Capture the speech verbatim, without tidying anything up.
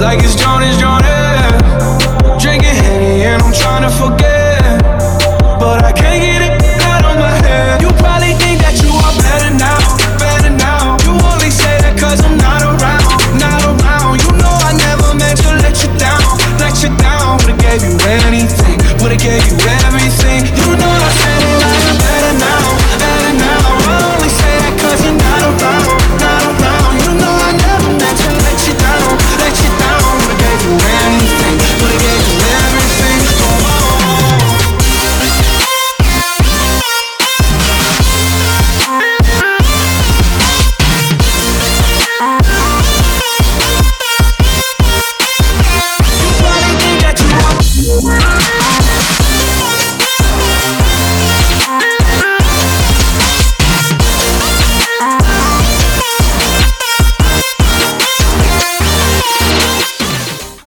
like it's Jonas, Jonas. Drinking Henny and I'm trying to forget.